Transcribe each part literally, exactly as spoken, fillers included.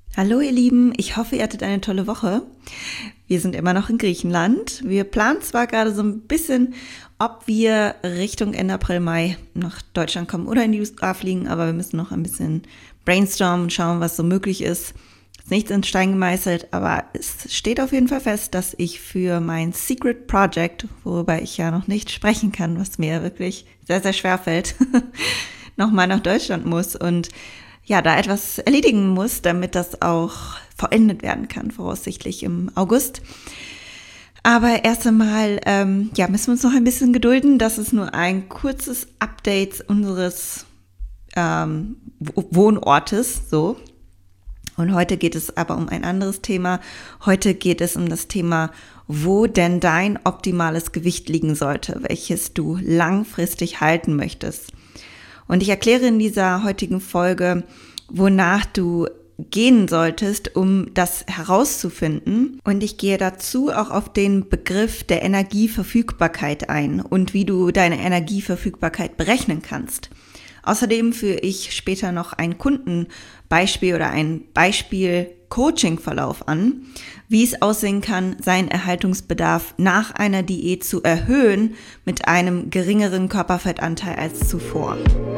Hallo ihr Lieben, ich hoffe, ihr hattet eine tolle Woche. Wir sind immer noch in Griechenland. Wir planen zwar gerade so ein bisschen, ob wir Richtung Ende April, Mai nach Deutschland kommen oder in die U S A fliegen, aber wir müssen noch ein bisschen brainstormen und schauen, was so möglich ist. Ist nichts in Stein gemeißelt, aber es steht auf jeden Fall fest, dass ich für mein Secret Project, worüber ich ja noch nicht sprechen kann, was mir wirklich sehr, sehr schwer fällt, nochmal nach Deutschland muss und ja, da etwas erledigen muss, damit das auch vollendet werden kann, voraussichtlich im August. Aber erst einmal, ähm, ja, müssen wir uns noch ein bisschen gedulden. Das ist nur ein kurzes Update unseres ähm, Wohnortes, so. Und heute geht es aber um ein anderes Thema. Heute geht es um das Thema, wo denn dein optimales Gewicht liegen sollte, welches du langfristig halten möchtest. Und ich erkläre in dieser heutigen Folge, wonach du gehen solltest, um das herauszufinden. Und ich gehe dazu auch auf den Begriff der Energieverfügbarkeit ein und wie du deine Energieverfügbarkeit berechnen kannst. Außerdem führe ich später noch ein Kundenbeispiel oder ein Beispiel-Coaching-Verlauf an, wie es aussehen kann, seinen Erhaltungsbedarf nach einer Diät zu erhöhen mit einem geringeren Körperfettanteil als zuvor.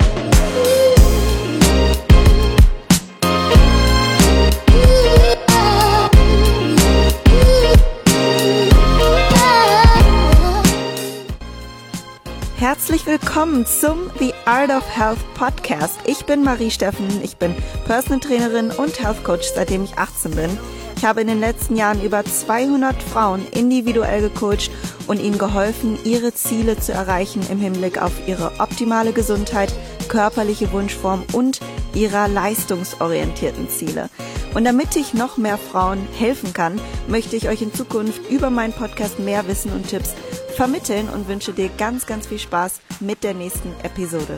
Herzlich willkommen zum The Art of Health Podcast. Ich bin Marie Steffen, ich bin Personal Trainerin und Health Coach, seitdem ich achtzehn bin. Ich habe in den letzten Jahren über zweihundert Frauen individuell gecoacht und ihnen geholfen, ihre Ziele zu erreichen im Hinblick auf ihre optimale Gesundheit, körperliche Wunschform und ihrer leistungsorientierten Ziele. Und damit ich noch mehr Frauen helfen kann, möchte ich euch in Zukunft über meinen Podcast mehr Wissen und Tipps vermitteln und wünsche dir ganz, ganz viel Spaß mit der nächsten Episode.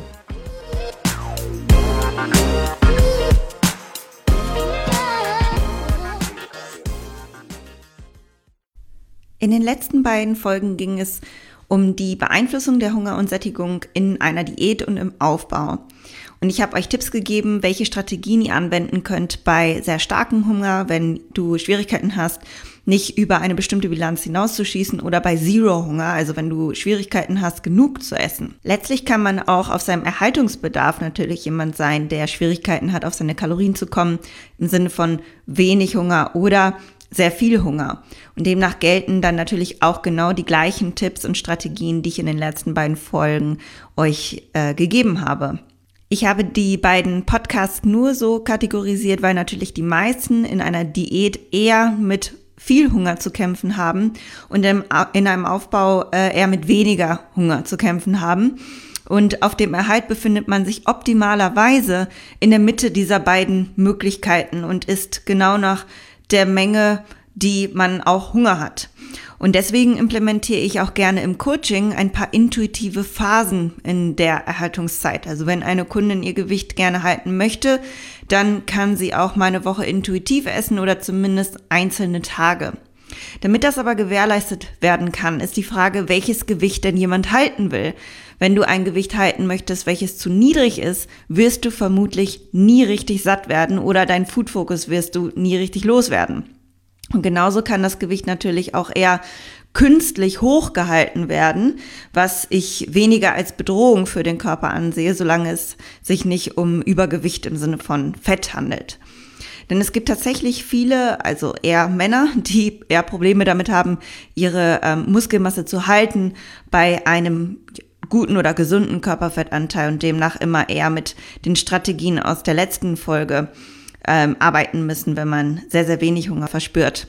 In den letzten beiden Folgen ging es um die Beeinflussung der Hunger und Sättigung in einer Diät und im Aufbau. Und ich habe euch Tipps gegeben, welche Strategien ihr anwenden könnt bei sehr starkem Hunger, wenn du Schwierigkeiten hast, nicht über eine bestimmte Bilanz hinauszuschießen oder bei Zero-Hunger, also wenn du Schwierigkeiten hast, genug zu essen. Letztlich kann man auch auf seinem Erhaltungsbedarf natürlich jemand sein, der Schwierigkeiten hat, auf seine Kalorien zu kommen, im Sinne von wenig Hunger oder sehr viel Hunger. Und demnach gelten dann natürlich auch genau die gleichen Tipps und Strategien, die ich in den letzten beiden Folgen euch äh, gegeben habe. Ich habe die beiden Podcasts nur so kategorisiert, weil natürlich die meisten in einer Diät eher mit viel Hunger zu kämpfen haben und in einem Aufbau eher mit weniger Hunger zu kämpfen haben. Und auf dem Erhalt befindet man sich optimalerweise in der Mitte dieser beiden Möglichkeiten und ist genau nach der Menge, die man auch Hunger hat. Und deswegen implementiere ich auch gerne im Coaching ein paar intuitive Phasen in der Erhaltungszeit. Also wenn eine Kundin ihr Gewicht gerne halten möchte, dann kann sie auch mal eine Woche intuitiv essen oder zumindest einzelne Tage. Damit das aber gewährleistet werden kann, ist die Frage, welches Gewicht denn jemand halten will. Wenn du ein Gewicht halten möchtest, welches zu niedrig ist, wirst du vermutlich nie richtig satt werden oder dein Food Focus wirst du nie richtig loswerden. Und genauso kann das Gewicht natürlich auch eher künstlich hochgehalten werden, was ich weniger als Bedrohung für den Körper ansehe, solange es sich nicht um Übergewicht im Sinne von Fett handelt. Denn es gibt tatsächlich viele, also eher Männer, die eher Probleme damit haben, ihre ähm, Muskelmasse zu halten bei einem guten oder gesunden Körperfettanteil und demnach immer eher mit den Strategien aus der letzten Folge ähm, arbeiten müssen, wenn man sehr, sehr wenig Hunger verspürt.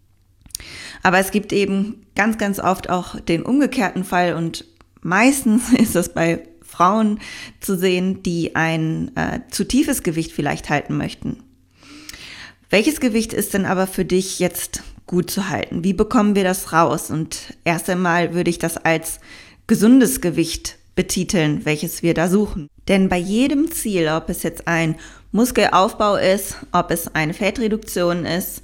Aber es gibt eben ganz, ganz oft auch den umgekehrten Fall und meistens ist das bei Frauen zu sehen, die ein äh, zu tiefes Gewicht vielleicht halten möchten. Welches Gewicht ist denn aber für dich jetzt gut zu halten? Wie bekommen wir das raus? Und erst einmal würde ich das als gesundes Gewicht betiteln, welches wir da suchen. Denn bei jedem Ziel, ob es jetzt ein Muskelaufbau ist, ob es eine Fettreduktion ist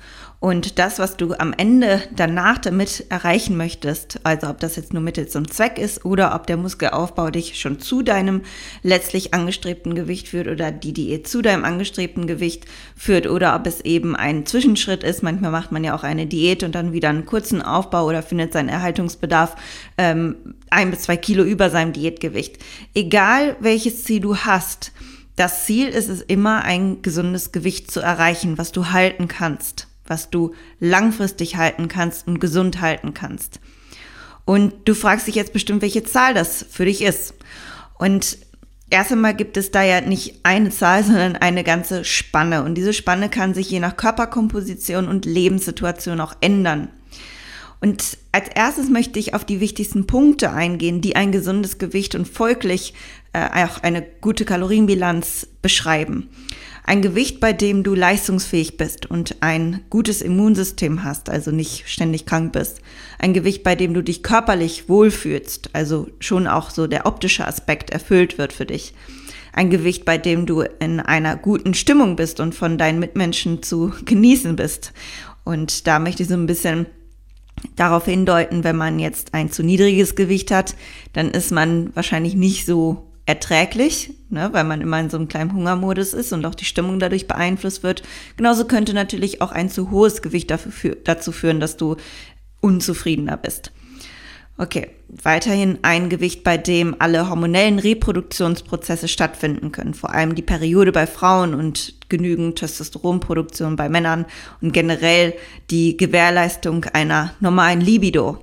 Und das, was du am Ende danach damit erreichen möchtest, also ob das jetzt nur Mittel zum Zweck ist oder ob der Muskelaufbau dich schon zu deinem letztlich angestrebten Gewicht führt oder die Diät zu deinem angestrebten Gewicht führt oder ob es eben ein Zwischenschritt ist. Manchmal macht man ja auch eine Diät und dann wieder einen kurzen Aufbau oder findet seinen Erhaltungsbedarf ähm, ein bis zwei Kilo über seinem Diätgewicht. Egal welches Ziel du hast, das Ziel ist es immer, ein gesundes Gewicht zu erreichen, was du halten kannst, was du langfristig halten kannst und gesund halten kannst. Und du fragst dich jetzt bestimmt, welche Zahl das für dich ist. Und erst einmal gibt es da ja nicht eine Zahl, sondern eine ganze Spanne. Und diese Spanne kann sich je nach Körperkomposition und Lebenssituation auch ändern. Und als erstes möchte ich auf die wichtigsten Punkte eingehen, die ein gesundes Gewicht und folglich äh, auch eine gute Kalorienbilanz beschreiben. Ein Gewicht, bei dem du leistungsfähig bist und ein gutes Immunsystem hast, also nicht ständig krank bist. Ein Gewicht, bei dem du dich körperlich wohlfühlst, also schon auch so der optische Aspekt erfüllt wird für dich. Ein Gewicht, bei dem du in einer guten Stimmung bist und von deinen Mitmenschen zu genießen bist. Und da möchte ich so ein bisschen darauf hindeuten, wenn man jetzt ein zu niedriges Gewicht hat, dann ist man wahrscheinlich nicht so erträglich, ne, weil man immer in so einem kleinen Hungermodus ist und auch die Stimmung dadurch beeinflusst wird. Genauso könnte natürlich auch ein zu hohes Gewicht dafür, dazu führen, dass du unzufriedener bist. Okay, weiterhin ein Gewicht, bei dem alle hormonellen Reproduktionsprozesse stattfinden können, vor allem die Periode bei Frauen und genügend Testosteronproduktion bei Männern und generell die Gewährleistung einer normalen Libido.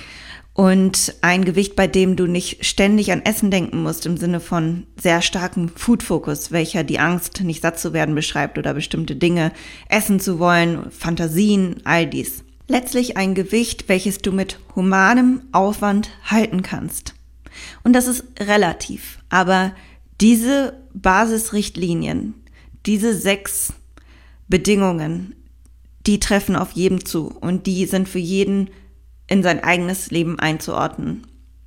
Und ein Gewicht, bei dem du nicht ständig an Essen denken musst, im Sinne von sehr starkem Food-Fokus, welcher die Angst, nicht satt zu werden, beschreibt oder bestimmte Dinge essen zu wollen, Fantasien, all dies. Letztlich ein Gewicht, welches du mit humanem Aufwand halten kannst. Und das ist relativ, aber diese Basisrichtlinien, diese sechs Bedingungen, die treffen auf jeden zu und die sind für jeden in sein eigenes Leben einzuordnen.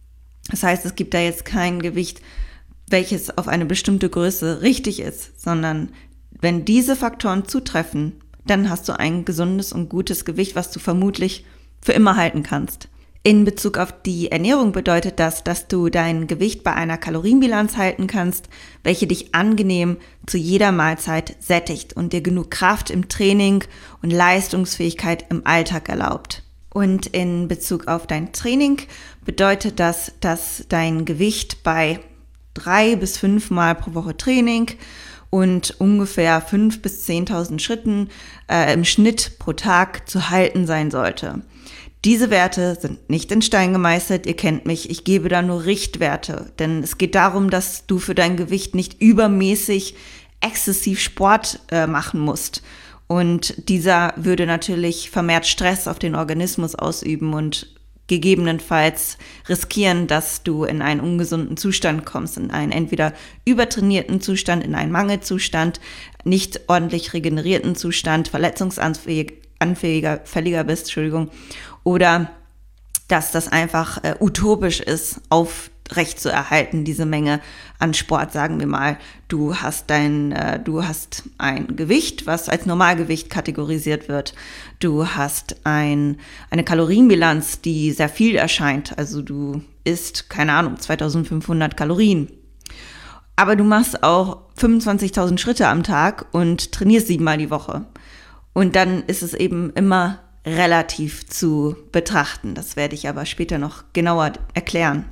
Das heißt, es gibt da jetzt kein Gewicht, welches auf eine bestimmte Größe richtig ist, sondern wenn diese Faktoren zutreffen, dann hast du ein gesundes und gutes Gewicht, was du vermutlich für immer halten kannst. In Bezug auf die Ernährung bedeutet das, dass du dein Gewicht bei einer Kalorienbilanz halten kannst, welche dich angenehm zu jeder Mahlzeit sättigt und dir genug Kraft im Training und Leistungsfähigkeit im Alltag erlaubt. Und in Bezug auf dein Training bedeutet das, dass dein Gewicht bei drei bis fünf Mal pro Woche Training und ungefähr fünf bis zehntausend Schritten äh, im Schnitt pro Tag zu halten sein sollte. Diese Werte sind nicht in Stein gemeißelt, ihr kennt mich, ich gebe da nur Richtwerte, denn es geht darum, dass du für dein Gewicht nicht übermäßig exzessiv Sport äh, machen musst. Und dieser würde natürlich vermehrt Stress auf den Organismus ausüben und gegebenenfalls riskieren, dass du in einen ungesunden Zustand kommst, in einen entweder übertrainierten Zustand, in einen Mangelzustand, nicht ordentlich regenerierten Zustand, verletzungsanfälliger, fälliger bist, Entschuldigung, oder dass das einfach äh, utopisch ist, aufrecht zu erhalten, diese Menge an Sport, sagen wir mal. Du hast dein, äh, du hast ein Gewicht, was als Normalgewicht kategorisiert wird. Du hast ein, eine Kalorienbilanz, die sehr viel erscheint. Also du isst, keine Ahnung, zweitausendfünfhundert Kalorien. Aber du machst auch fünfundzwanzigtausend Schritte am Tag und trainierst siebenmal die Woche. Und dann ist es eben immer relativ zu betrachten. Das werde ich aber später noch genauer erklären.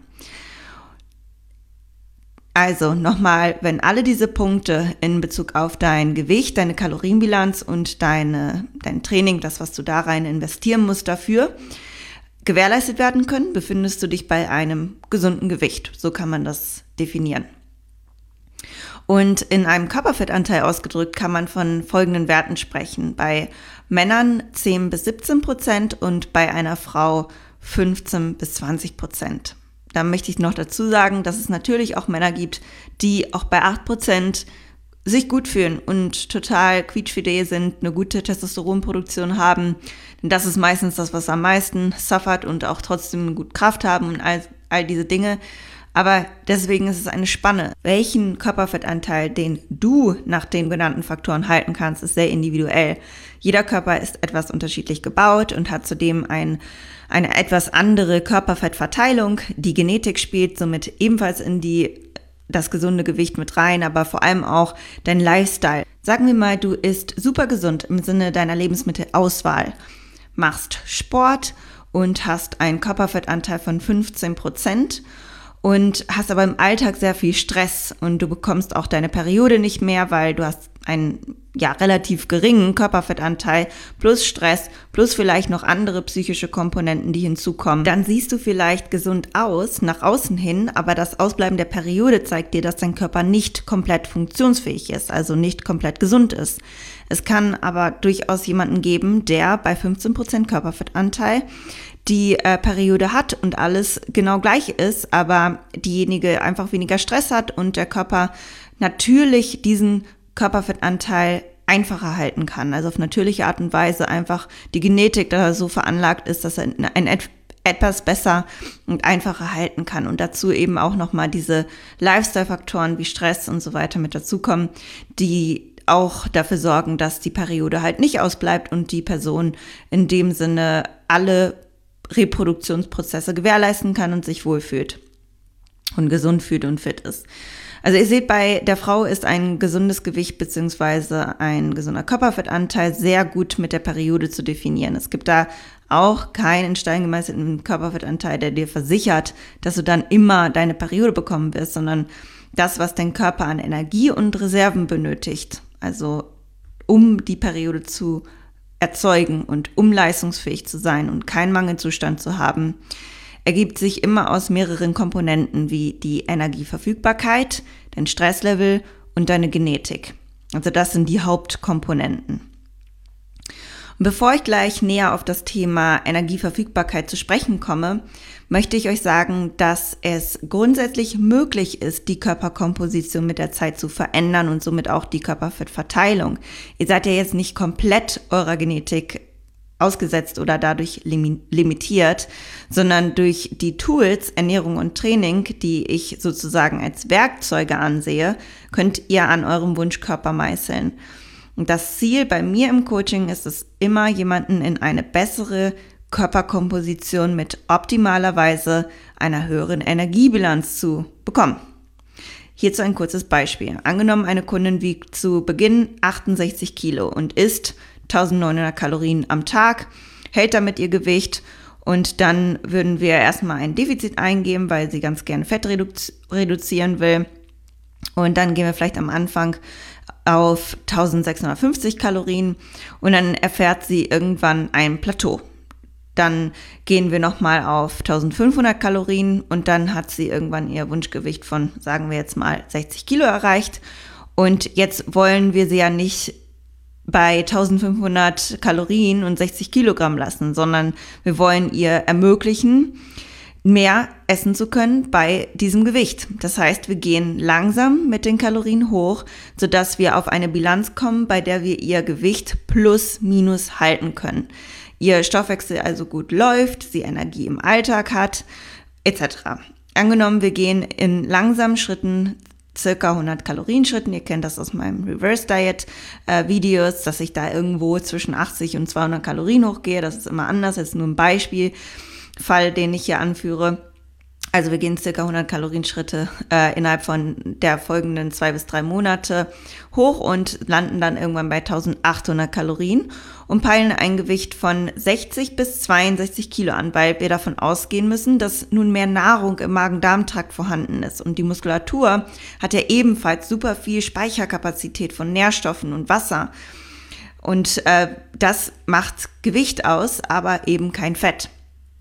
Also nochmal, wenn alle diese Punkte in Bezug auf dein Gewicht, deine Kalorienbilanz und deine, dein Training, das, was du da rein investieren musst dafür, gewährleistet werden können, befindest du dich bei einem gesunden Gewicht. So kann man das definieren. Und in einem Körperfettanteil ausgedrückt kann man von folgenden Werten sprechen. Bei Männern zehn bis siebzehn Prozent und bei einer Frau fünfzehn bis zwanzig Prozent. Da möchte ich noch dazu sagen, dass es natürlich auch Männer gibt, die auch bei acht Prozent sich gut fühlen und total quietschfidel sind, eine gute Testosteronproduktion haben. Denn das ist meistens das, was am meisten suffert und auch trotzdem gut Kraft haben und all, all diese Dinge. Aber deswegen ist es eine Spanne. Welchen Körperfettanteil, den du nach den genannten Faktoren halten kannst, ist sehr individuell. Jeder Körper ist etwas unterschiedlich gebaut und hat zudem ein, eine etwas andere Körperfettverteilung. Die Genetik spielt somit ebenfalls in die, das gesunde Gewicht mit rein, aber vor allem auch dein Lifestyle. Sagen wir mal, du isst super gesund im Sinne deiner Lebensmittelauswahl, machst Sport und hast einen Körperfettanteil von fünfzehn Prozent und hast aber im Alltag sehr viel Stress und du bekommst auch deine Periode nicht mehr, weil du hast einen ja relativ geringen Körperfettanteil plus Stress plus vielleicht noch andere psychische Komponenten, die hinzukommen. Dann siehst du vielleicht gesund aus nach außen hin, aber das Ausbleiben der Periode zeigt dir, dass dein Körper nicht komplett funktionsfähig ist, also nicht komplett gesund ist. Es kann aber durchaus jemanden geben, der bei fünfzehn Prozent Körperfettanteil die äh, Periode hat und alles genau gleich ist, aber diejenige einfach weniger Stress hat und der Körper natürlich diesen Körperfettanteil einfacher halten kann. Also auf natürliche Art und Weise einfach die Genetik da so veranlagt ist, dass er ein et- etwas besser und einfacher halten kann. Und dazu eben auch nochmal diese Lifestyle-Faktoren wie Stress und so weiter mit dazukommen, die auch dafür sorgen, dass die Periode halt nicht ausbleibt und die Person in dem Sinne alle Reproduktionsprozesse gewährleisten kann und sich wohlfühlt und gesund fühlt und fit ist. Also ihr seht, bei der Frau ist ein gesundes Gewicht beziehungsweise ein gesunder Körperfettanteil sehr gut mit der Periode zu definieren. Es gibt da auch keinen in Stein gemeißelten Körperfettanteil, der dir versichert, dass du dann immer deine Periode bekommen wirst, sondern das, was dein Körper an Energie und Reserven benötigt, also um die Periode zu erzeugen und um leistungsfähig zu sein und keinen Mangelzustand zu haben, ergibt sich immer aus mehreren Komponenten wie die Energieverfügbarkeit, dein Stresslevel und deine Genetik. Also das sind die Hauptkomponenten. Und bevor ich gleich näher auf das Thema Energieverfügbarkeit zu sprechen komme, möchte ich euch sagen, dass es grundsätzlich möglich ist, die Körperkomposition mit der Zeit zu verändern und somit auch die Körperfettverteilung. Ihr seid ja jetzt nicht komplett eurer Genetik ausgesetzt oder dadurch limitiert, sondern durch die Tools, Ernährung und Training, die ich sozusagen als Werkzeuge ansehe, könnt ihr an eurem Wunschkörper meißeln. Und das Ziel bei mir im Coaching ist es immer, jemanden in eine bessere Körperkomposition mit optimalerweise einer höheren Energiebilanz zu bekommen. Hierzu ein kurzes Beispiel. Angenommen, eine Kundin wiegt zu Beginn achtundsechzig Kilo und isst eintausendneunhundert Kalorien am Tag, hält damit ihr Gewicht und dann würden wir erstmal ein Defizit eingeben, weil sie ganz gerne Fett redu- reduzieren will. Und dann gehen wir vielleicht am Anfang auf eintausendsechshundertfünfzig Kalorien und dann erfährt sie irgendwann ein Plateau. Dann gehen wir nochmal auf eintausendfünfhundert Kalorien und dann hat sie irgendwann ihr Wunschgewicht von, sagen wir jetzt mal, sechzig Kilo erreicht. Und jetzt wollen wir sie ja nicht bei eintausendfünfhundert Kalorien und sechzig Kilogramm lassen, sondern wir wollen ihr ermöglichen, mehr essen zu können bei diesem Gewicht. Das heißt, wir gehen langsam mit den Kalorien hoch, sodass wir auf eine Bilanz kommen, bei der wir ihr Gewicht plus minus halten können. Ihr Stoffwechsel also gut läuft, sie Energie im Alltag hat, et cetera. Angenommen, wir gehen in langsamen Schritten, circa hundert Kalorien-Schritten, ihr kennt das aus meinem Reverse-Diet-Videos, dass ich da irgendwo zwischen achtzig und zweihundert Kalorien hochgehe. Das ist immer anders, das ist nur ein Beispielfall, den ich hier anführe. Also wir gehen circa hundert Kalorien-Schritte äh, innerhalb von der folgenden zwei bis drei Monate hoch und landen dann irgendwann bei eintausendachthundert Kalorien und peilen ein Gewicht von sechzig bis zweiundsechzig Kilo an, weil wir davon ausgehen müssen, dass nun mehr Nahrung im Magen-Darm-Trakt vorhanden ist. Und die Muskulatur hat ja ebenfalls super viel Speicherkapazität von Nährstoffen und Wasser. Und äh, das macht Gewicht aus, aber eben kein Fett.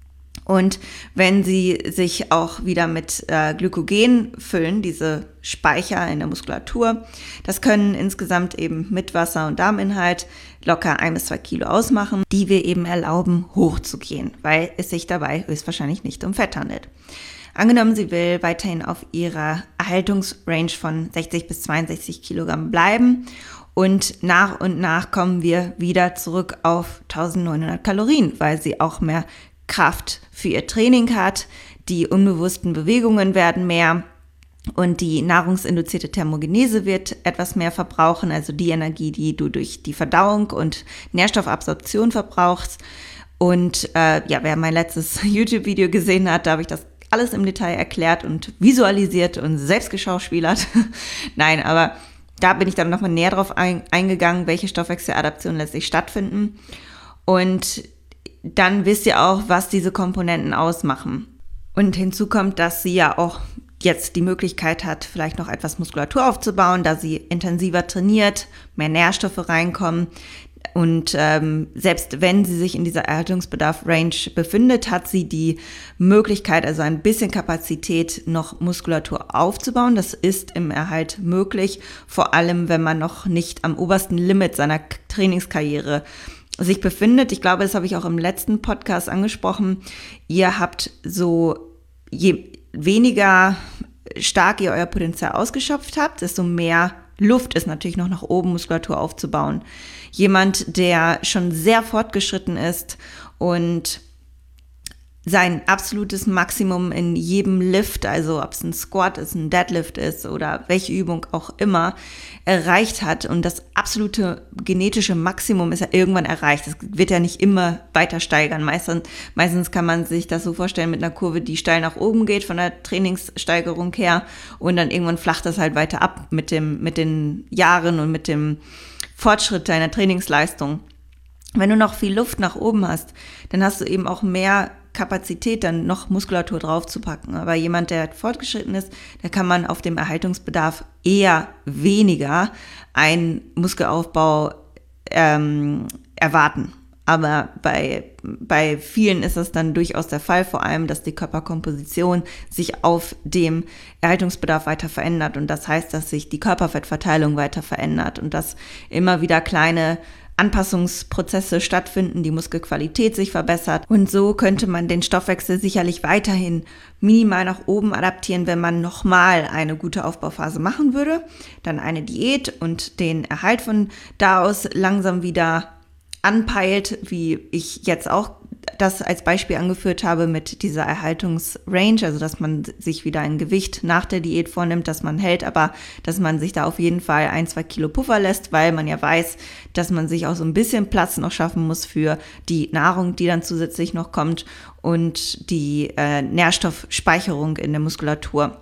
Und wenn sie sich auch wieder mit äh, Glykogen füllen, diese Speicher in der Muskulatur, das können insgesamt eben mit Wasser und Darminhalt locker ein bis zwei Kilo ausmachen, die wir eben erlauben, hochzugehen, weil es sich dabei höchstwahrscheinlich nicht um Fett handelt. Angenommen, sie will weiterhin auf ihrer Erhaltungsrange von sechzig bis zweiundsechzig Kilogramm bleiben und nach und nach kommen wir wieder zurück auf eintausendneunhundert Kalorien, weil sie auch mehr Kraft für ihr Training hat, die unbewussten Bewegungen werden mehr und die nahrungsinduzierte Thermogenese wird etwas mehr verbrauchen, also die Energie, die du durch die Verdauung und Nährstoffabsorption verbrauchst. Und äh, ja, wer mein letztes YouTube-Video gesehen hat, da habe ich das alles im Detail erklärt und visualisiert und selbst geschauspielert. Nein, aber da bin ich dann nochmal näher drauf ein, eingegangen, welche Stoffwechseladaptionen letztlich stattfinden. Und dann wisst ihr auch, was diese Komponenten ausmachen. Und hinzu kommt, dass sie ja auch jetzt die Möglichkeit hat, vielleicht noch etwas Muskulatur aufzubauen, da sie intensiver trainiert, mehr Nährstoffe reinkommen. Und ähm, selbst wenn sie sich in dieser Erhaltungsbedarf-Range befindet, hat sie die Möglichkeit, also ein bisschen Kapazität, noch Muskulatur aufzubauen. Das ist im Erhalt möglich, vor allem wenn man noch nicht am obersten Limit seiner Trainingskarriere sich befindet. Ich glaube, das habe ich auch im letzten Podcast angesprochen. Ihr habt so, je weniger stark ihr euer Potenzial ausgeschöpft habt, desto mehr Luft ist natürlich noch nach oben, Muskulatur aufzubauen. Jemand, der schon sehr fortgeschritten ist und sein absolutes Maximum in jedem Lift, also ob es ein Squat ist, ein Deadlift ist oder welche Übung auch immer, erreicht hat und das absolute genetische Maximum ist ja irgendwann erreicht. Das wird ja nicht immer weiter steigern. Meistens, meistens kann man sich das so vorstellen mit einer Kurve, die steil nach oben geht von der Trainingssteigerung her und dann irgendwann flacht das halt weiter ab mit dem, mit den Jahren und mit dem Fortschritt deiner Trainingsleistung. Wenn du noch viel Luft nach oben hast, dann hast du eben auch mehr Kapazität, dann noch Muskulatur draufzupacken. Aber jemand, der fortgeschritten ist, da kann man auf dem Erhaltungsbedarf eher weniger einen Muskelaufbau ähm, erwarten. Aber bei, bei vielen ist das dann durchaus der Fall, vor allem, dass die Körperkomposition sich auf dem Erhaltungsbedarf weiter verändert. Und das heißt, dass sich die Körperfettverteilung weiter verändert und dass immer wieder kleine Anpassungsprozesse stattfinden, die Muskelqualität sich verbessert. Und so könnte man den Stoffwechsel sicherlich weiterhin minimal nach oben adaptieren, wenn man nochmal eine gute Aufbauphase machen würde, dann eine Diät und den Erhalt von da aus langsam wieder anpeilt, wie ich jetzt auch das als Beispiel angeführt habe mit dieser Erhaltungsrange, also dass man sich wieder ein Gewicht nach der Diät vornimmt, dass man hält, aber dass man sich da auf jeden Fall ein, zwei Kilo Puffer lässt, weil man ja weiß, dass man sich auch so ein bisschen Platz noch schaffen muss für die Nahrung, die dann zusätzlich noch kommt und die äh, Nährstoffspeicherung in der Muskulatur.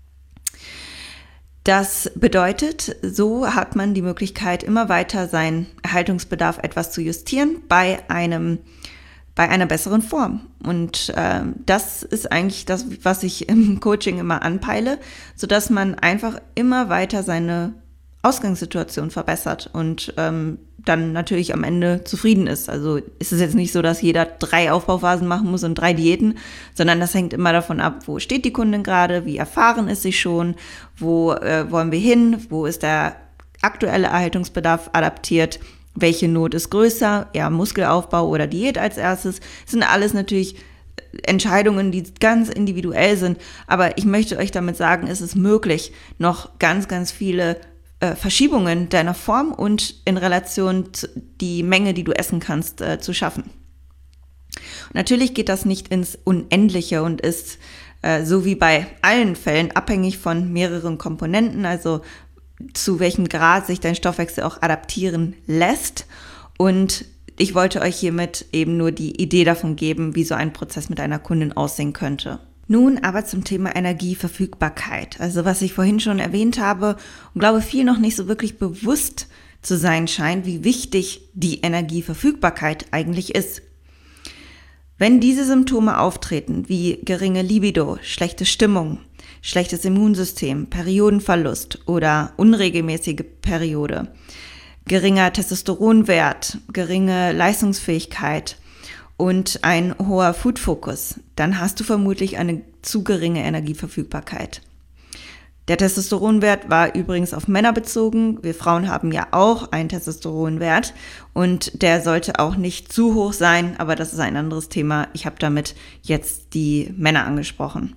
Das bedeutet, so hat man die Möglichkeit, immer weiter seinen Erhaltungsbedarf etwas zu justieren bei einem bei einer besseren Form. Und äh, das ist eigentlich das, was ich im Coaching immer anpeile, sodass man einfach immer weiter seine Ausgangssituation verbessert und ähm, dann natürlich am Ende zufrieden ist. Also ist es jetzt nicht so, dass jeder drei Aufbauphasen machen muss und drei Diäten, sondern das hängt immer davon ab, wo steht die Kundin gerade, wie erfahren ist sie schon, wo äh, wollen wir hin, wo ist der aktuelle Erhaltungsbedarf adaptiert, welche Not ist größer, eher Muskelaufbau oder Diät als erstes. Das sind alles natürlich Entscheidungen, die ganz individuell sind, aber ich möchte euch damit sagen, es ist möglich, noch ganz, ganz viele äh, Verschiebungen deiner Form und in Relation zu die Menge, die du essen kannst, äh, zu schaffen. Und natürlich geht das nicht ins Unendliche und ist äh, so wie bei allen Fällen abhängig von mehreren Komponenten, also zu welchem Grad sich dein Stoffwechsel auch adaptieren lässt. Und ich wollte euch hiermit eben nur die Idee davon geben, wie so ein Prozess mit einer Kundin aussehen könnte. Nun aber zum Thema Energieverfügbarkeit. Also was ich vorhin schon erwähnt habe und glaube, viel noch nicht so wirklich bewusst zu sein scheint, wie wichtig die Energieverfügbarkeit eigentlich ist. Wenn diese Symptome auftreten, wie geringe Libido, schlechte Stimmung, schlechtes Immunsystem, Periodenverlust oder unregelmäßige Periode, geringer Testosteronwert, geringe Leistungsfähigkeit und ein hoher Food-Fokus, dann hast du vermutlich eine zu geringe Energieverfügbarkeit. Der Testosteronwert war übrigens auf Männer bezogen. Wir Frauen haben ja auch einen Testosteronwert und der sollte auch nicht zu hoch sein, aber das ist ein anderes Thema. Ich habe damit jetzt die Männer angesprochen.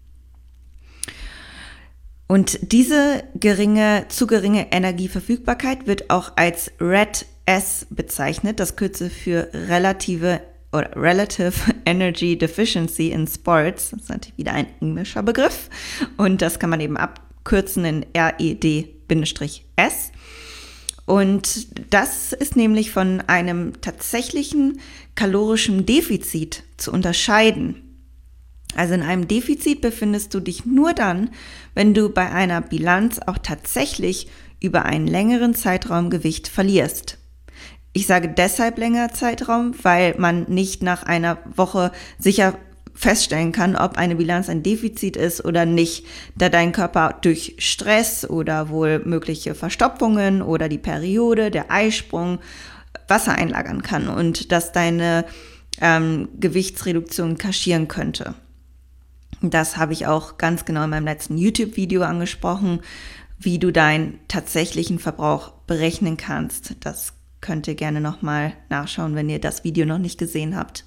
Und diese geringe, zu geringe Energieverfügbarkeit wird auch als R E D S bezeichnet, das Kürzel für relative oder Relative Energy Deficiency in Sports. Das ist natürlich wieder ein englischer Begriff. Und das kann man eben abkürzen in R E D S. Und das ist nämlich von einem tatsächlichen kalorischen Defizit zu unterscheiden. Also in einem Defizit befindest du dich nur dann, wenn du bei einer Bilanz auch tatsächlich über einen längeren Zeitraum Gewicht verlierst. Ich sage deshalb längerer Zeitraum, weil man nicht nach einer Woche sicher feststellen kann, ob eine Bilanz ein Defizit ist oder nicht, da dein Körper durch Stress oder wohl mögliche Verstopfungen oder die Periode, der Eisprung Wasser einlagern kann und dass deine ähm, Gewichtsreduktion kaschieren könnte. Das habe ich auch ganz genau in meinem letzten YouTube-Video angesprochen, wie du deinen tatsächlichen Verbrauch berechnen kannst. Das könnt ihr gerne nochmal nachschauen, wenn ihr das Video noch nicht gesehen habt.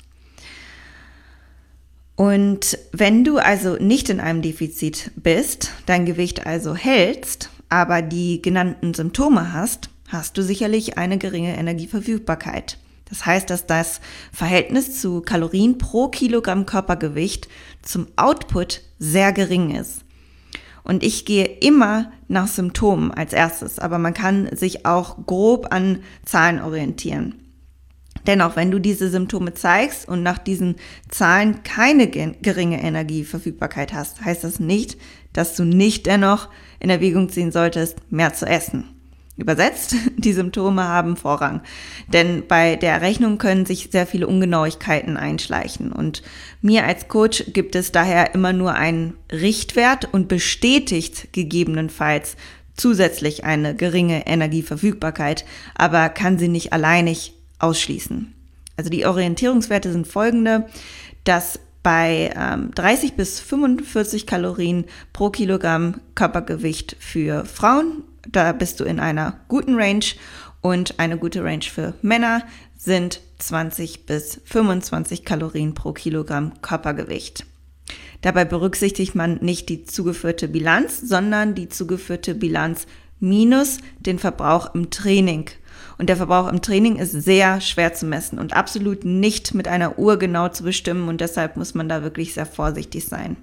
Und wenn du also nicht in einem Defizit bist, dein Gewicht also hältst, aber die genannten Symptome hast, hast du sicherlich eine geringe Energieverfügbarkeit. Das heißt, dass das Verhältnis zu Kalorien pro Kilogramm Körpergewicht zum Output sehr gering ist. Und ich gehe immer nach Symptomen als erstes, aber man kann sich auch grob an Zahlen orientieren. Dennoch, wenn du diese Symptome zeigst und nach diesen Zahlen keine geringe Energieverfügbarkeit hast, heißt das nicht, dass du nicht dennoch in Erwägung ziehen solltest, mehr zu essen. Übersetzt, die Symptome haben Vorrang, denn bei der Errechnung können sich sehr viele Ungenauigkeiten einschleichen und mir als Coach gibt es daher immer nur einen Richtwert und bestätigt gegebenenfalls zusätzlich eine geringe Energieverfügbarkeit, aber kann sie nicht alleinig ausschließen. Also die Orientierungswerte sind folgende, dass bei ähm, dreißig bis fünfundvierzig Kalorien pro Kilogramm Körpergewicht für Frauen, da bist du in einer guten Range, und eine gute Range für Männer sind zwanzig bis fünfundzwanzig Kalorien pro Kilogramm Körpergewicht. Dabei berücksichtigt man nicht die zugeführte Bilanz, sondern die zugeführte Bilanz minus den Verbrauch im Training. Und der Verbrauch im Training ist sehr schwer zu messen und absolut nicht mit einer Uhr genau zu bestimmen und deshalb muss man da wirklich sehr vorsichtig sein.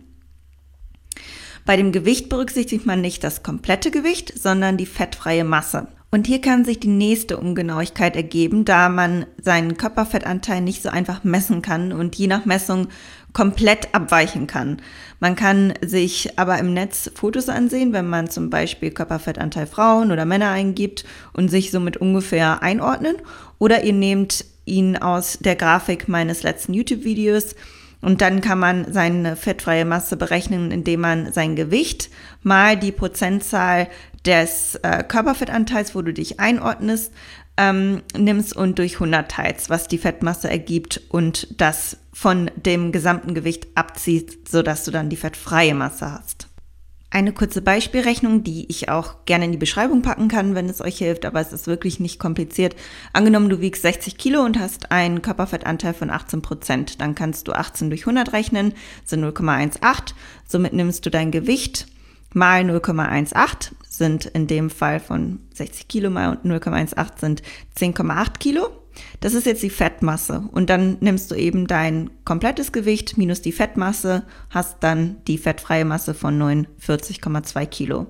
Bei dem Gewicht berücksichtigt man nicht das komplette Gewicht, sondern die fettfreie Masse. Und hier kann sich die nächste Ungenauigkeit ergeben, da man seinen Körperfettanteil nicht so einfach messen kann und je nach Messung komplett abweichen kann. Man kann sich aber im Netz Fotos ansehen, wenn man zum Beispiel Körperfettanteil Frauen oder Männer eingibt und sich somit ungefähr einordnen. Oder ihr nehmt ihn aus der Grafik meines letzten YouTube-Videos und dann kann man seine fettfreie Masse berechnen, indem man sein Gewicht mal die Prozentzahl des äh, Körperfettanteils, wo du dich einordnest, ähm, nimmst und durch hundert teilst, was die Fettmasse ergibt und das von dem gesamten Gewicht abzieht, sodass du dann die fettfreie Masse hast. Eine kurze Beispielrechnung, die ich auch gerne in die Beschreibung packen kann, wenn es euch hilft, aber es ist wirklich nicht kompliziert. Angenommen, du wiegst sechzig Kilo und hast einen Körperfettanteil von achtzehn Prozent, dann kannst du achtzehn durch hundert rechnen, sind null Komma achtzehn. Somit nimmst du dein Gewicht mal null Komma achtzehn, sind in dem Fall von sechzig Kilo mal null Komma achtzehn sind zehn Komma acht Kilo. Das ist jetzt die Fettmasse und dann nimmst du eben dein komplettes Gewicht minus die Fettmasse, hast dann die fettfreie Masse von neunundvierzig Komma zwei Kilo.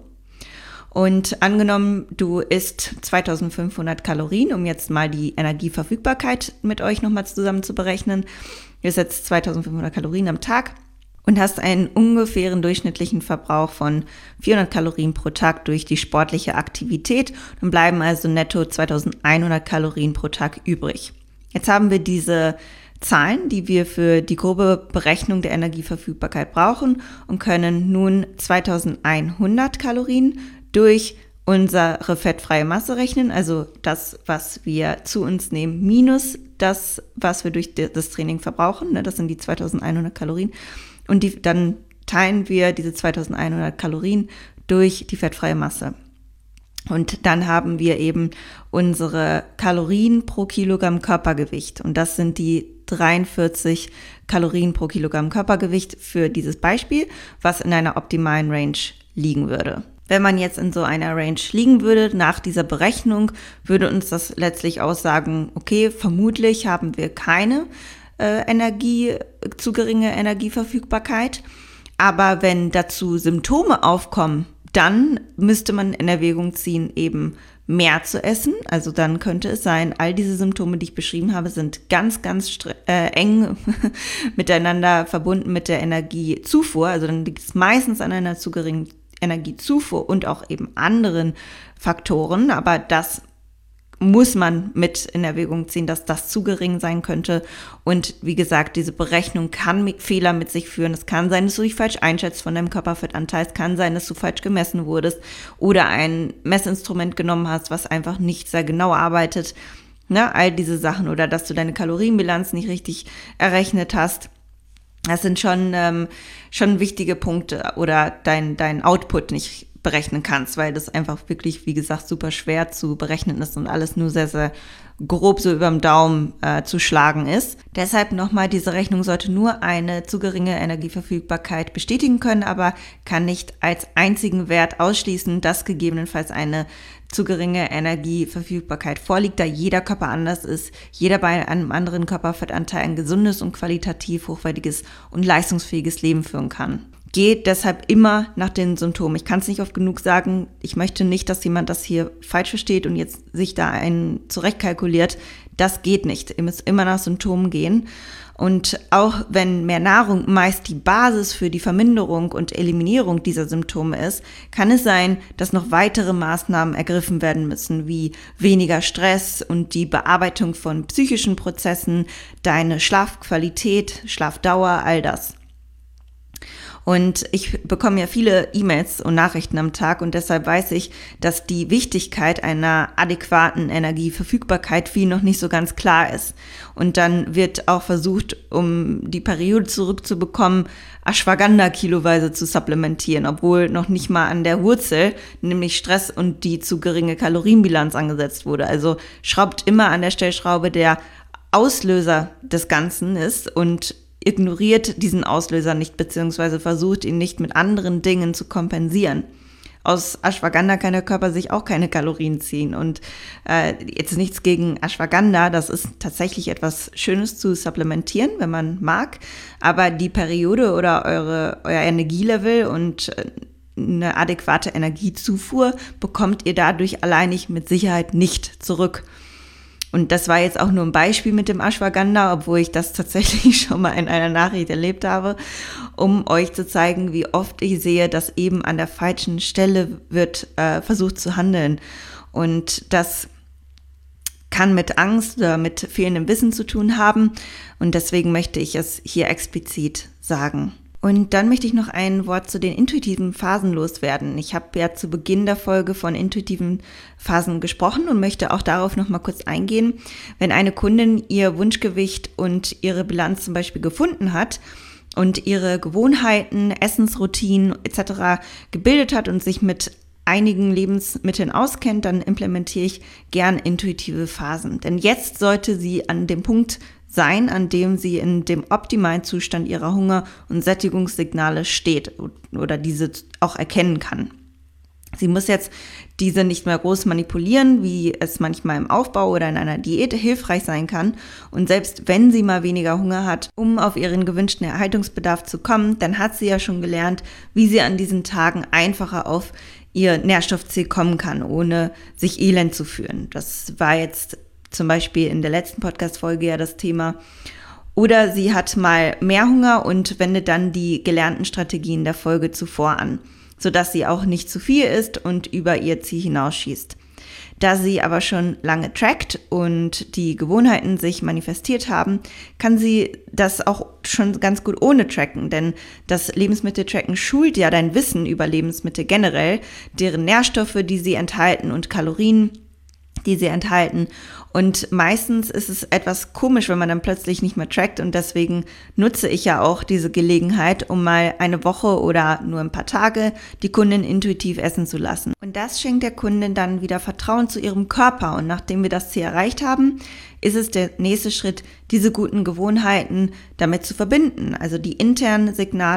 Und angenommen, du isst zweitausendfünfhundert Kalorien, um jetzt mal die Energieverfügbarkeit mit euch nochmal zusammen zu berechnen. Du isst jetzt zweitausendfünfhundert Kalorien am Tag und hast einen ungefähren durchschnittlichen Verbrauch von vierhundert Kalorien pro Tag durch die sportliche Aktivität. Dann bleiben also netto zweitausendeinhundert Kalorien pro Tag übrig. Jetzt haben wir diese Zahlen, die wir für die grobe Berechnung der Energieverfügbarkeit brauchen und können nun zweitausendeinhundert Kalorien durch unsere fettfreie Masse rechnen, also das, was wir zu uns nehmen, minus das, was wir durch das Training verbrauchen. Das sind die zweitausendeinhundert Kalorien. Und die, dann teilen wir diese zweitausendeinhundert Kalorien durch die fettfreie Masse. Und dann haben wir eben unsere Kalorien pro Kilogramm Körpergewicht. Und das sind die dreiundvierzig Kalorien pro Kilogramm Körpergewicht für dieses Beispiel, was in einer optimalen Range liegen würde. Wenn man jetzt in so einer Range liegen würde, nach dieser Berechnung, würde uns das letztlich aussagen, okay, vermutlich haben wir keine äh, Energie, zu geringe Energieverfügbarkeit. Aber wenn dazu Symptome aufkommen, dann müsste man in Erwägung ziehen, eben mehr zu essen. Also dann könnte es sein, all diese Symptome, die ich beschrieben habe, sind ganz, ganz stre- äh, eng miteinander verbunden mit der Energiezufuhr. Also dann liegt es meistens an einer zu geringen Energiezufuhr und auch eben anderen Faktoren. Aber das muss man mit in Erwägung ziehen, dass das zu gering sein könnte. Und wie gesagt, diese Berechnung kann mit Fehler mit sich führen. Es kann sein, dass du dich falsch einschätzt von deinem Körperfettanteil. Es kann sein, dass du falsch gemessen wurdest oder ein Messinstrument genommen hast, was einfach nicht sehr genau arbeitet. Ne, all diese Sachen. Oder dass du deine Kalorienbilanz nicht richtig errechnet hast. Das sind schon, ähm, schon wichtige Punkte. Oder dein, dein Output nicht berechnen kannst, weil das einfach wirklich, wie gesagt, super schwer zu berechnen ist und alles nur sehr, sehr grob so überm Daumen äh, zu schlagen ist. Deshalb nochmal, diese Rechnung sollte nur eine zu geringe Energieverfügbarkeit bestätigen können, aber kann nicht als einzigen Wert ausschließen, dass gegebenenfalls eine zu geringe Energieverfügbarkeit vorliegt, da jeder Körper anders ist, jeder bei einem anderen Körperfettanteil ein gesundes und qualitativ hochwertiges und leistungsfähiges Leben führen kann. Geht deshalb immer nach den Symptomen. Ich kann es nicht oft genug sagen. Ich möchte nicht, dass jemand das hier falsch versteht und jetzt sich da einen zurechtkalkuliert. Das geht nicht. Ihr müsst immer nach Symptomen gehen. Und auch wenn mehr Nahrung meist die Basis für die Verminderung und Eliminierung dieser Symptome ist, kann es sein, dass noch weitere Maßnahmen ergriffen werden müssen, wie weniger Stress und die Bearbeitung von psychischen Prozessen, deine Schlafqualität, Schlafdauer, all das. Und ich bekomme ja viele E-Mails und Nachrichten am Tag und deshalb weiß ich, dass die Wichtigkeit einer adäquaten Energieverfügbarkeit viel noch nicht so ganz klar ist. Und dann wird auch versucht, um die Periode zurückzubekommen, Ashwagandha kiloweise zu supplementieren, obwohl noch nicht mal an der Wurzel, nämlich Stress und die zu geringe Kalorienbilanz angesetzt wurde. Also schraubt immer an der Stellschraube, der Auslöser des Ganzen ist und ignoriert diesen Auslöser nicht, beziehungsweise versucht ihn nicht mit anderen Dingen zu kompensieren. Aus Ashwagandha kann der Körper sich auch keine Kalorien ziehen und äh, jetzt nichts gegen Ashwagandha, das ist tatsächlich etwas Schönes zu supplementieren, wenn man mag, aber die Periode oder eure, euer Energielevel und äh, eine adäquate Energiezufuhr bekommt ihr dadurch alleinig mit Sicherheit nicht zurück. Und das war jetzt auch nur ein Beispiel mit dem Ashwagandha, obwohl ich das tatsächlich schon mal in einer Nachricht erlebt habe, um euch zu zeigen, wie oft ich sehe, dass eben an der falschen Stelle wird äh, versucht zu handeln. Und das kann mit Angst oder mit fehlendem Wissen zu tun haben. Und deswegen möchte ich es hier explizit sagen. Und dann möchte ich noch ein Wort zu den intuitiven Phasen loswerden. Ich habe ja zu Beginn der Folge von intuitiven Phasen gesprochen und möchte auch darauf noch mal kurz eingehen. Wenn eine Kundin ihr Wunschgewicht und ihre Bilanz zum Beispiel gefunden hat und ihre Gewohnheiten, Essensroutinen et cetera gebildet hat und sich mit einigen Lebensmitteln auskennt, dann implementiere ich gern intuitive Phasen. Denn jetzt sollte sie an dem Punkt sein, an dem sie in dem optimalen Zustand ihrer Hunger- und Sättigungssignale steht oder diese auch erkennen kann. Sie muss jetzt diese nicht mehr groß manipulieren, wie es manchmal im Aufbau oder in einer Diät hilfreich sein kann. Und selbst wenn sie mal weniger Hunger hat, um auf ihren gewünschten Erhaltungsbedarf zu kommen, dann hat sie ja schon gelernt, wie sie an diesen Tagen einfacher auf ihr Nährstoffziel kommen kann, ohne sich elend zu fühlen. Das war jetzt zum Beispiel in der letzten Podcast-Folge ja das Thema. Oder sie hat mal mehr Hunger und wendet dann die gelernten Strategien der Folge zuvor an, sodass sie auch nicht zu viel isst und über ihr Ziel hinausschießt. Da sie aber schon lange trackt und die Gewohnheiten sich manifestiert haben, kann sie das auch schon ganz gut ohne tracken, denn das Lebensmitteltracken schult ja dein Wissen über Lebensmittel generell, deren Nährstoffe, die sie enthalten und Kalorien, die sie enthalten. Und meistens ist es etwas komisch, wenn man dann plötzlich nicht mehr trackt und deswegen nutze ich ja auch diese Gelegenheit, um mal eine Woche oder nur ein paar Tage die Kundin intuitiv essen zu lassen. Und das schenkt der Kundin dann wieder Vertrauen zu ihrem Körper und nachdem wir das Ziel erreicht haben, ist es der nächste Schritt, diese guten Gewohnheiten damit zu verbinden, also die internen Signale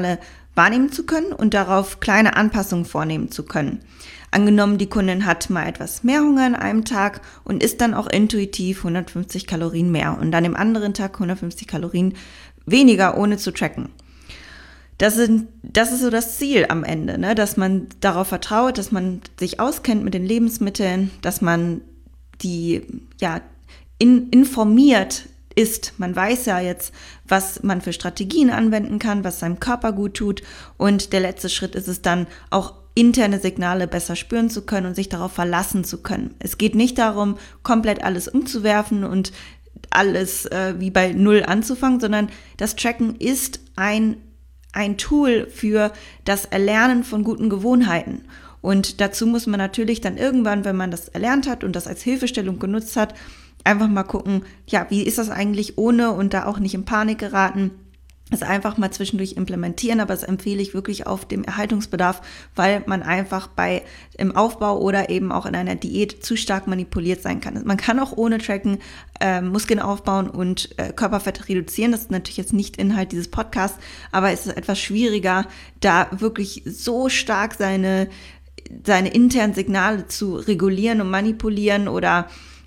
wahrnehmen zu können und darauf kleine Anpassungen vornehmen zu können. Angenommen, die Kundin hat mal etwas mehr Hunger an einem Tag und isst dann auch intuitiv hundertfünfzig Kalorien mehr und dann im anderen Tag hundertfünfzig Kalorien weniger, ohne zu tracken. Das, sind, das ist so das Ziel am Ende, ne? Dass man darauf vertraut, dass man sich auskennt mit den Lebensmitteln, dass man die ja in, informiert ist. Man weiß ja jetzt, was man für Strategien anwenden kann, was seinem Körper gut tut. Und der letzte Schritt ist es dann auch, interne Signale besser spüren zu können und sich darauf verlassen zu können. Es geht nicht darum, komplett alles umzuwerfen und alles äh, wie bei Null anzufangen, sondern das Tracken ist ein, ein Tool für das Erlernen von guten Gewohnheiten. Und dazu muss man natürlich dann irgendwann, wenn man das erlernt hat und das als Hilfestellung genutzt hat, einfach mal gucken, ja, wie ist das eigentlich ohne und da auch nicht in Panik geraten. Das einfach mal zwischendurch implementieren, aber das empfehle ich wirklich auf dem Erhaltungsbedarf, weil man einfach bei im Aufbau oder eben auch in einer Diät zu stark manipuliert sein kann. Man kann auch ohne Tracken äh, Muskeln aufbauen und äh, Körperfett reduzieren. Das ist natürlich jetzt nicht Inhalt dieses Podcasts, aber es ist etwas schwieriger, da wirklich so stark seine, seine internen Signale zu regulieren und manipulieren oder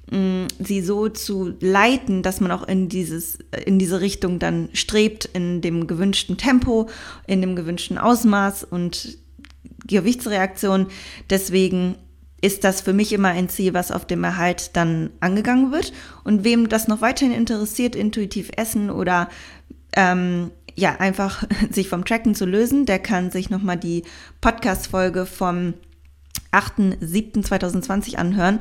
sie so zu leiten, dass man auch in dieses, in diese Richtung dann strebt, in dem gewünschten Tempo, in dem gewünschten Ausmaß und Gewichtsreaktion. Deswegen ist das für mich immer ein Ziel, was auf dem Erhalt dann angegangen wird. Und wem das noch weiterhin interessiert, intuitiv essen oder ähm, ja einfach sich vom Tracken zu lösen, der kann sich nochmal die Podcast-Folge vom achter siebter zweitausendzwanzig anhören.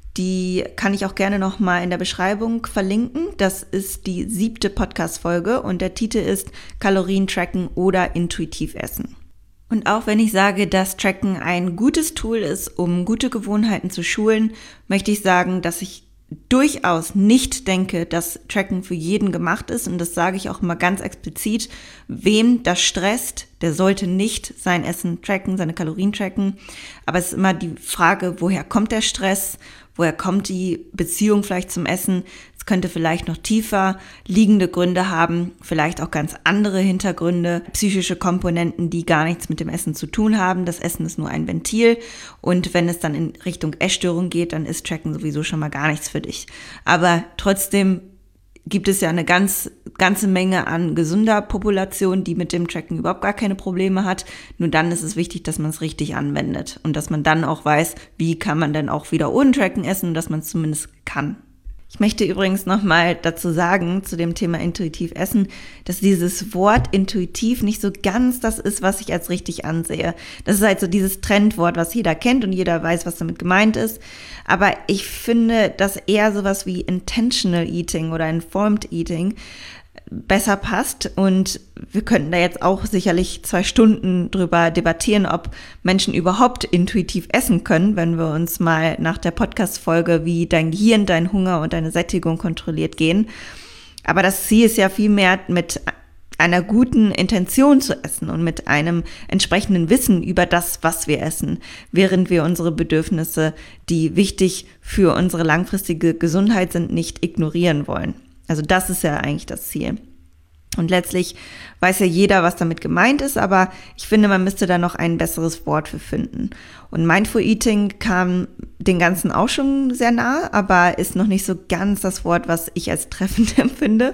Die kann ich auch gerne nochmal in der Beschreibung verlinken. Das ist die siebte Podcast-Folge und der Titel ist Kalorien tracken oder intuitiv essen. Und auch wenn ich sage, dass Tracken ein gutes Tool ist, um gute Gewohnheiten zu schulen, möchte ich sagen, dass ich durchaus nicht denke, dass Tracken für jeden gemacht ist. Und das sage ich auch immer ganz explizit. Wem das stresst, der sollte nicht sein Essen tracken, seine Kalorien tracken. Aber es ist immer die Frage, woher kommt der Stress? Woher kommt die Beziehung vielleicht zum Essen? Es könnte vielleicht noch tiefer liegende Gründe haben, vielleicht auch ganz andere Hintergründe, psychische Komponenten, die gar nichts mit dem Essen zu tun haben. Das Essen ist nur ein Ventil und wenn es dann in Richtung Essstörung geht, dann ist Tracken sowieso schon mal gar nichts für dich. Aber trotzdem gibt es ja eine ganz, ganze Menge an gesunder Population, die mit dem Tracken überhaupt gar keine Probleme hat. Nur dann ist es wichtig, dass man es richtig anwendet und dass man dann auch weiß, wie kann man denn auch wieder ohne Tracken essen und dass man es zumindest kann. Ich möchte übrigens nochmal dazu sagen, zu dem Thema intuitiv essen, dass dieses Wort intuitiv nicht so ganz das ist, was ich als richtig ansehe. Das ist halt so dieses Trendwort, was jeder kennt und jeder weiß, was damit gemeint ist. Aber ich finde, dass eher sowas wie Intentional Eating oder Informed Eating besser passt und wir könnten da jetzt auch sicherlich zwei Stunden drüber debattieren, ob Menschen überhaupt intuitiv essen können, wenn wir uns mal nach der Podcast-Folge, wie dein Gehirn, dein Hunger und deine Sättigung kontrolliert gehen. Aber das Ziel ist ja vielmehr mit einer guten Intention zu essen und mit einem entsprechenden Wissen über das, was wir essen, während wir unsere Bedürfnisse, die wichtig für unsere langfristige Gesundheit sind, nicht ignorieren wollen. Also das ist ja eigentlich das Ziel. Und letztlich weiß ja jeder, was damit gemeint ist, aber ich finde, man müsste da noch ein besseres Wort für finden. Und Mindful Eating kam den Ganzen auch schon sehr nah, aber ist noch nicht so ganz das Wort, was ich als treffend empfinde.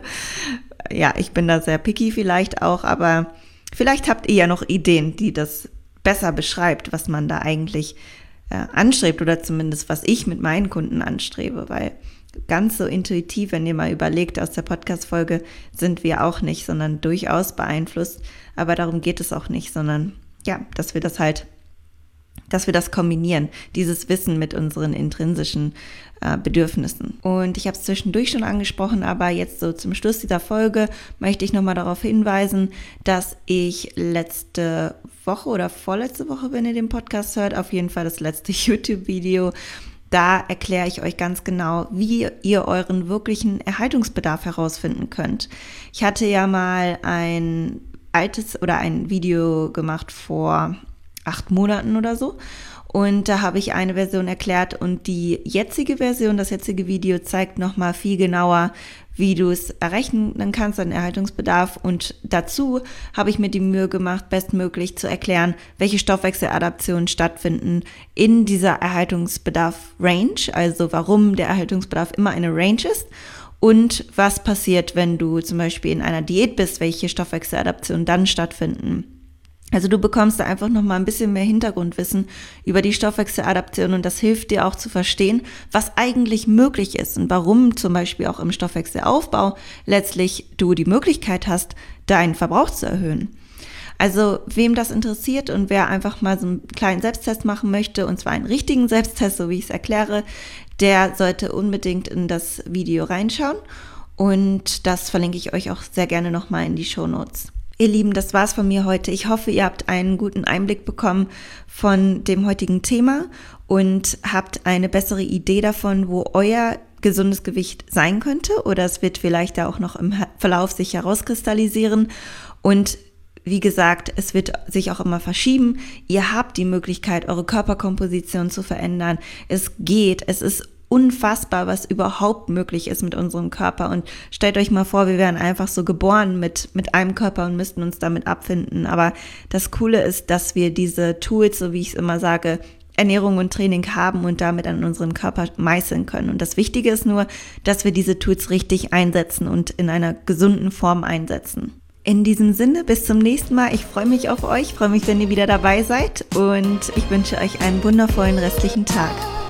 Ja, ich bin da sehr picky vielleicht auch, aber vielleicht habt ihr ja noch Ideen, die das besser beschreibt, was man da eigentlich äh, anstrebt oder zumindest, was ich mit meinen Kunden anstrebe, weil ganz so intuitiv, wenn ihr mal überlegt, aus der Podcast-Folge sind wir auch nicht, sondern durchaus beeinflusst. Aber darum geht es auch nicht, sondern ja, dass wir das halt, dass wir das kombinieren, dieses Wissen mit unseren intrinsischen äh, Bedürfnissen. Und ich habe es zwischendurch schon angesprochen, aber jetzt so zum Schluss dieser Folge möchte ich nochmal darauf hinweisen, dass ich letzte Woche oder vorletzte Woche, wenn ihr den Podcast hört, auf jeden Fall das letzte YouTube-Video, da erkläre ich euch ganz genau, wie ihr euren wirklichen Erhaltungsbedarf herausfinden könnt. Ich hatte ja mal ein altes oder ein Video gemacht vor acht Monaten oder so Und da habe ich eine Version erklärt und die jetzige Version, das jetzige Video zeigt nochmal viel genauer, wie du es errechnen kannst, deinen Erhaltungsbedarf. Und dazu habe ich mir die Mühe gemacht, bestmöglich zu erklären, welche Stoffwechseladaptionen stattfinden in dieser Erhaltungsbedarf-Range, also warum der Erhaltungsbedarf immer eine Range ist und was passiert, wenn du zum Beispiel in einer Diät bist, welche Stoffwechseladaptionen dann stattfinden. Also du bekommst da einfach nochmal ein bisschen mehr Hintergrundwissen über die Stoffwechseladaption und das hilft dir auch zu verstehen, was eigentlich möglich ist und warum zum Beispiel auch im Stoffwechselaufbau letztlich du die Möglichkeit hast, deinen Verbrauch zu erhöhen. Also wem das interessiert und wer einfach mal so einen kleinen Selbsttest machen möchte, und zwar einen richtigen Selbsttest, so wie ich es erkläre, der sollte unbedingt in das Video reinschauen und das verlinke ich euch auch sehr gerne nochmal in die Shownotes. Ihr Lieben, das war's von mir heute. Ich hoffe, ihr habt einen guten Einblick bekommen von dem heutigen Thema und habt eine bessere Idee davon, wo euer gesundes Gewicht sein könnte, oder es wird vielleicht da auch noch im Verlauf sich herauskristallisieren. Und wie gesagt, es wird sich auch immer verschieben. Ihr habt die Möglichkeit, eure Körperkomposition zu verändern. Es geht, es ist unfassbar, was überhaupt möglich ist mit unserem Körper. Und stellt euch mal vor, wir wären einfach so geboren mit, mit einem Körper und müssten uns damit abfinden. Aber das Coole ist, dass wir diese Tools, so wie ich es immer sage, Ernährung und Training haben und damit an unserem Körper meißeln können. Und das Wichtige ist nur, dass wir diese Tools richtig einsetzen und in einer gesunden Form einsetzen. In diesem Sinne, bis zum nächsten Mal. Ich freue mich auf euch, freue mich, wenn ihr wieder dabei seid und ich wünsche euch einen wundervollen restlichen Tag.